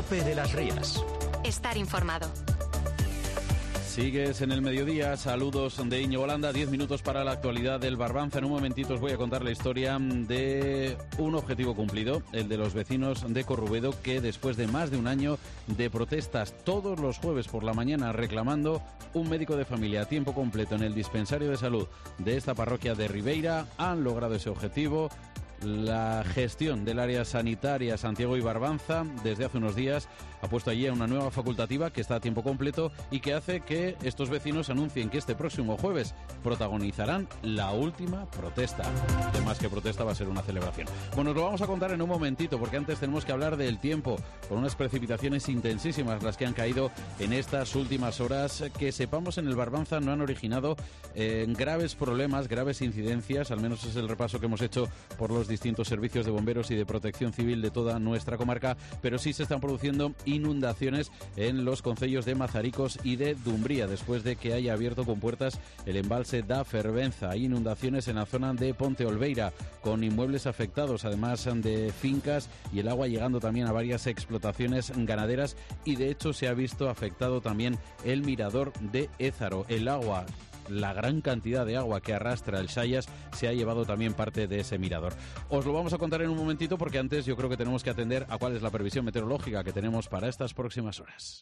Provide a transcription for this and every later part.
COPE de las Rías. Estar informado. Sigues en el mediodía, saludos de Íñigo Holanda, 10 minutos para la actualidad del Barbanza. En un momentito os voy a contar la historia de un objetivo cumplido, el de los vecinos de Corrubedo, que después de más de un año de protestas todos los jueves por la mañana reclamando un médico de familia a tiempo completo en el dispensario de salud de esta parroquia de Ribeira, han logrado ese objetivo. La gestión del área sanitaria Santiago y Barbanza desde hace unos días ha puesto allí una nueva facultativa que está a tiempo completo y que hace que estos vecinos anuncien que este próximo jueves protagonizarán la última protesta. De más que protesta, va a ser una celebración. Bueno, os lo vamos a contar en un momentito porque antes tenemos que hablar del tiempo, con unas precipitaciones intensísimas las que han caído en estas últimas horas, que sepamos en el Barbanza no han originado graves problemas, graves incidencias, al menos es el repaso que hemos hecho por los distintos servicios de bomberos y de protección civil de toda nuestra comarca, pero sí se están produciendo inundaciones en los concellos de Mazaricos y de Dumbría, después de que haya abierto con puertas el embalse da Fervenza. Hay inundaciones en la zona de Ponte Olveira, con inmuebles afectados, además de fincas, y el agua llegando también a varias explotaciones ganaderas, y de hecho se ha visto afectado también el mirador de Ézaro. El agua, la gran cantidad de agua que arrastra el Sayas, se ha llevado también parte de ese mirador. Os lo vamos a contar en un momentito porque antes yo creo que tenemos que atender a cuál es la previsión meteorológica que tenemos para estas próximas horas.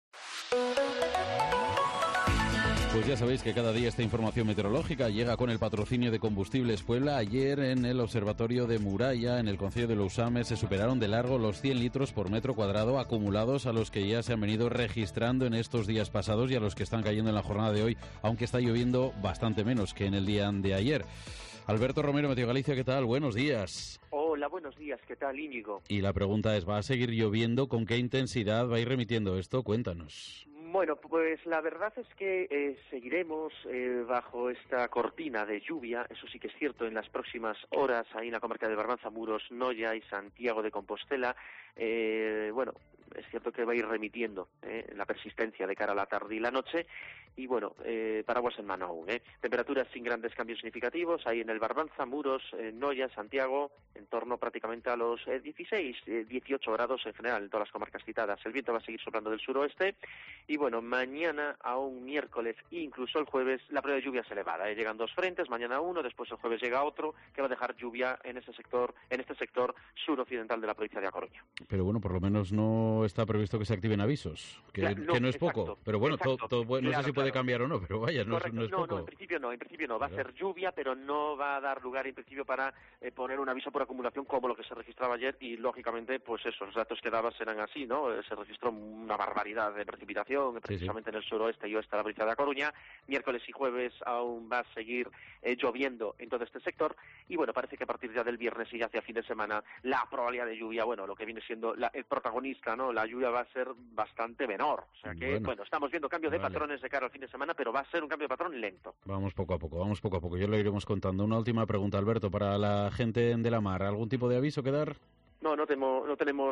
Pues ya sabéis que cada día esta información meteorológica llega con el patrocinio de Combustibles Puebla. Ayer en el observatorio de Muralla, en el concello de Lousame, se superaron de largo los 100 litros por metro cuadrado acumulados, a los que ya se han venido registrando en estos días pasados y a los que están cayendo en la jornada de hoy, aunque está lloviendo bastante menos que en el día de ayer. Alberto Romero, Meteo Galicia, ¿qué tal? Buenos días. Hola, buenos días, ¿qué tal, Íñigo? Y la pregunta es, ¿va a seguir lloviendo? ¿Con qué intensidad va a ir remitiendo esto? Cuéntanos. Bueno, pues la verdad es que seguiremos bajo esta cortina de lluvia, eso sí que es cierto, en las próximas horas, ahí en la comarca de Barbanza, Muros, Noia y Santiago de Compostela. Bueno, es cierto que va a ir remitiendo la persistencia de cara a la tarde y la noche, y bueno, paraguas en mano aún. Temperaturas sin grandes cambios significativos, ahí en el Barbanza, Muros, Noia, Santiago, en torno prácticamente a los 16, 18 grados en general en todas las comarcas citadas. El viento va a seguir soplando del suroeste, y bueno, mañana, aún miércoles e incluso el jueves, la probabilidad de lluvia es elevada. Llegan dos frentes, mañana uno, después el jueves llega otro, que va a dejar lluvia en este sector suroccidental de la provincia de A Coruña. Pero bueno, por lo menos no está previsto que se activen avisos, que no es exacto, poco. Pero bueno, no sé si puede cambiar o no, pero vaya, no es poco. No, en principio no. Va a ser lluvia, pero no va a dar lugar en principio para poner un aviso por acumulación como lo que se registraba ayer, y lógicamente, pues esos datos que dabas eran así, ¿no? Se registró una barbaridad de precipitación, precisamente en el suroeste y oeste de la provincia de A Coruña. Miércoles y jueves aún va a seguir lloviendo en todo este sector, y bueno, parece que a partir ya del viernes y hacia fin de semana la probabilidad de lluvia, bueno, lo que viene siendo el protagonista, ¿no? La lluvia va a ser bastante menor, o sea que, bueno, estamos viendo cambios de patrones de cara al fin de semana, pero va a ser un cambio de patrón lento. Vamos poco a poco, yo lo iremos contando. Una última pregunta, Alberto, para la gente de la mar, ¿algún tipo de aviso que dar? No tenemos,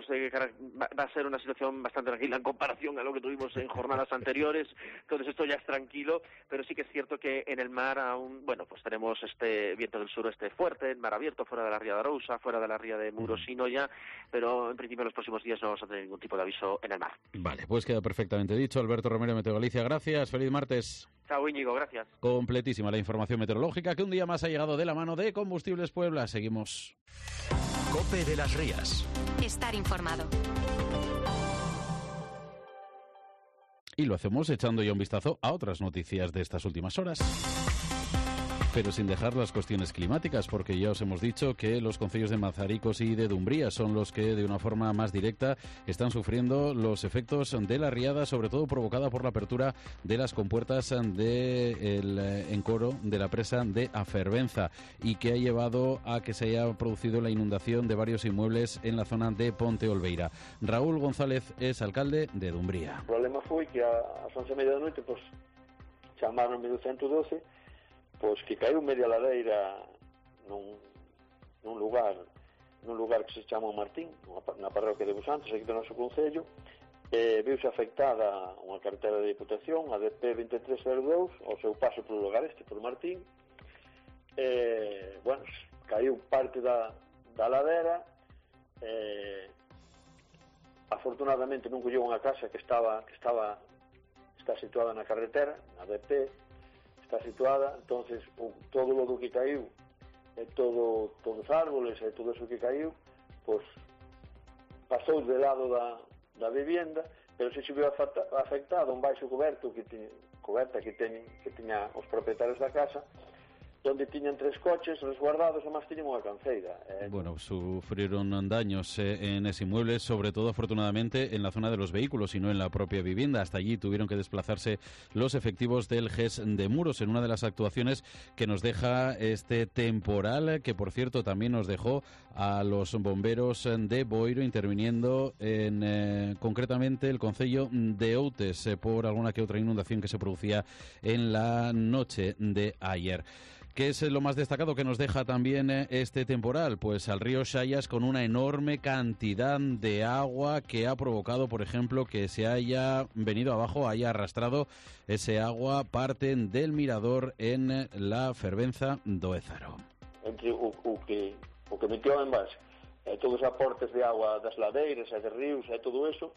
va a ser una situación bastante tranquila en comparación a lo que tuvimos en jornadas anteriores, entonces esto ya es tranquilo, pero sí que es cierto que en el mar aún, bueno, pues tenemos este viento del suroeste fuerte, el mar abierto, fuera de la ría de Arousa, fuera de la ría de Muros y Noia, pero en principio en los próximos días no vamos a tener ningún tipo de aviso en el mar. Vale, pues queda perfectamente dicho. Alberto Romero, Meteo Galicia, gracias, feliz martes. Chao, Íñigo, gracias. Completísima la información meteorológica que un día más ha llegado de la mano de Combustibles Puebla. Seguimos. COPE de las Rías. Estar informado. Y lo hacemos echando ya un vistazo a otras noticias de estas últimas horas. Pero sin dejar las cuestiones climáticas, porque ya os hemos dicho que los concellos de Mazaricos y de Dumbría son los que de una forma más directa están sufriendo los efectos de la riada, sobre todo provocada por la apertura de las compuertas del encoro de la presa de Afervenza, y que ha llevado a que se haya producido la inundación de varios inmuebles en la zona de Ponte Olveira. Raúl González es alcalde de Dumbría. O problema foi que ás 11:30 da noite, chamaron do 112, que caiu media ladeira nun lugar que se chama Martín, na parroquia de Busantos, aquí do noso concello. Viuse afectada unha carretera de Diputación, a DP 2302, ao seu paso polo lugar por Martín. Bueno, caiu parte da ladera, afortunadamente non colleu unha casa que está situada na carretera, na BP, está situada, entonces todo o que caiu, todos os árboles e todo eso que caiu, pois pasou de lado da vivienda, pero se viu afectado un baixo coberta que tiña os propietarios da casa, donde tiñan 3 coches resguardados e máis tiñan unha canceira. Bueno, sufrieron daños en ese inmueble, sobre todo afortunadamente en la zona de los vehículos y no en la propia vivienda. Hasta allí tuvieron que desplazarse los efectivos del GES de Muros en una de las actuaciones que nos deja este temporal, que por cierto también nos dejó a los bomberos de Boiro interviniendo en concretamente el concello de Outes por alguna que otra inundación que se producía en la noche de ayer. ¿Qué es lo más destacado que nos deja también este temporal? Pues al río Xayas con una enorme cantidad de agua que ha provocado, por ejemplo, que se haya venido abajo, haya arrastrado ese agua parte del mirador en la Fervenza do Ézaro. Entre o que metió en base todos os aportes de agua das ladeiras e de ríos e todo eso,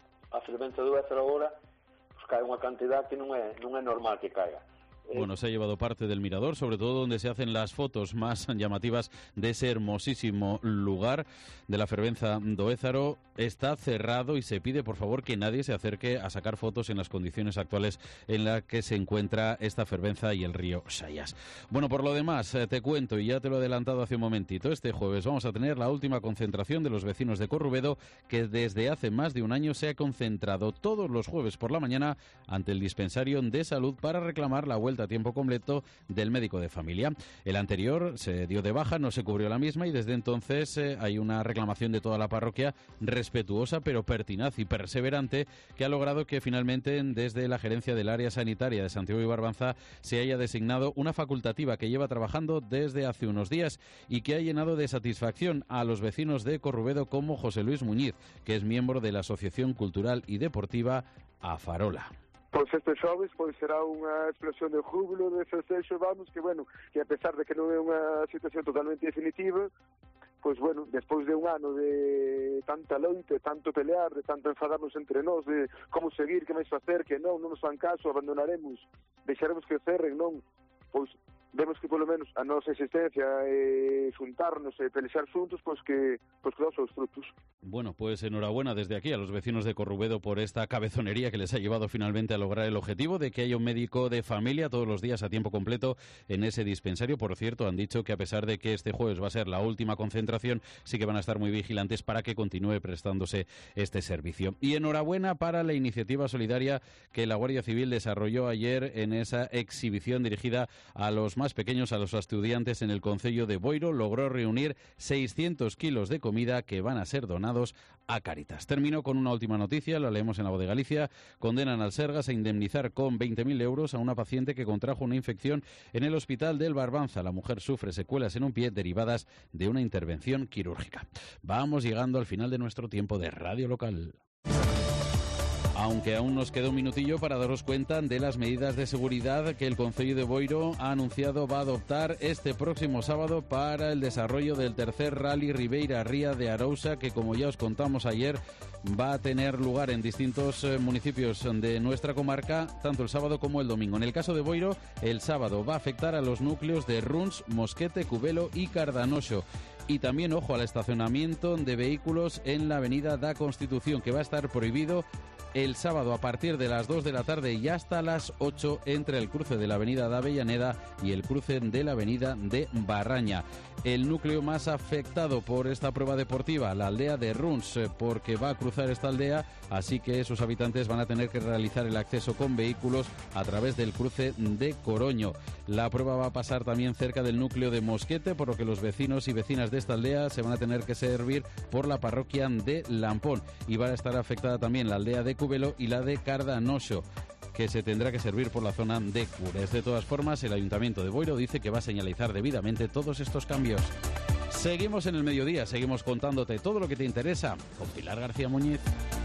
a Fervenza do Ézaro agora pues, cae unha cantidad que non é normal que caiga. Bueno, se ha llevado parte del mirador, sobre todo donde se hacen las fotos más llamativas de ese hermosísimo lugar de la Fervenza do Ézaro. Está cerrado y se pide, por favor, que nadie se acerque a sacar fotos en las condiciones actuales en las que se encuentra esta Fervenza y el río Xayas. Bueno, por lo demás, te cuento, y ya te lo he adelantado hace un momentito, este jueves vamos a tener la última concentración de los vecinos de Corrubedo, que desde hace más de un año se ha concentrado todos los jueves por la mañana ante el dispensario de salud para reclamar la vuelta a tiempo completo del médico de familia. El anterior se dio de baja, no se cubrió la misma y desde entonces hay una reclamación de toda la parroquia respetuosa pero pertinaz y perseverante que ha logrado que finalmente desde la gerencia del área sanitaria de Santiago y Barbanza se haya designado una facultativa que lleva trabajando desde hace unos días y que ha llenado de satisfacción a los vecinos de Corrubedo como José Luis Muñiz, que es miembro de la Asociación Cultural y Deportiva Afarola. Pois este xoves será unha explosión de júbilo, de festexo, vamos, que a pesar de que non é unha situación totalmente definitiva, pois despois de un ano de tanta loita, tanto pelear, de tanto enfadarnos entre nós, de como seguir, que máis facer, que non nos fan caso, abandonaremos, deixaremos que cerren, non, pois vemos que polo menos a nosa existencia é xuntarnos e pelexar xuntos, pois que dá os seus frutos. Bueno, pues enhorabuena desde aquí a los vecinos de Corrubedo por esta cabezonería que les ha llevado finalmente a lograr el objetivo de que haya un médico de familia todos los días a tiempo completo en ese dispensario. Por cierto, han dicho que a pesar de que este jueves va a ser la última concentración, sí que van a estar muy vigilantes para que continúe prestándose este servicio. Y enhorabuena para la iniciativa solidaria que la Guardia Civil desarrolló ayer en esa exhibición dirigida a los más pequeños, a los estudiantes en el concello de Boiro. Logró reunir 600 kilos de comida que van a ser donados a Cáritas. Termino con una última noticia, la leemos en La Voz de Galicia. Condenan al Sergas a indemnizar con 20.000 euros a una paciente que contrajo una infección en el hospital del Barbanza. La mujer sufre secuelas en un pie derivadas de una intervención quirúrgica. Vamos llegando al final de nuestro tiempo de Radio Local. Aunque aún nos queda un minutillo para daros cuenta de las medidas de seguridad que el Concello de Boiro ha anunciado va a adoptar este próximo sábado para el desarrollo del tercer Rally Ribeira Ría de Arousa, que como ya os contamos ayer va a tener lugar en distintos municipios de nuestra comarca, tanto el sábado como el domingo. En el caso de Boiro, el sábado va a afectar a los núcleos de Runs, Mosquete, Cubelo y Cardanoxo. Y también, ojo, al estacionamiento de vehículos en la avenida da Constitución, que va a estar prohibido el sábado a partir de las 2 de la tarde y hasta las 8 entre el cruce de la avenida de Avellaneda y el cruce de la avenida de Barraña. El núcleo más afectado por esta prueba deportiva, la aldea de Runs, porque va a cruzar esta aldea, así que sus habitantes van a tener que realizar el acceso con vehículos a través del cruce de Coroño. La prueba va a pasar también cerca del núcleo de Mosquete, por lo que los vecinos y vecinas de esta aldea se van a tener que servir por la parroquia de Lampón. Y va a estar afectada también la aldea de Cubelo y la de Cardanoxo, que se tendrá que servir por la zona de Cures. De todas formas, el Ayuntamiento de Boiro dice que va a señalizar debidamente todos estos cambios. Seguimos en el mediodía, seguimos contándote todo lo que te interesa con Pilar García Muñiz.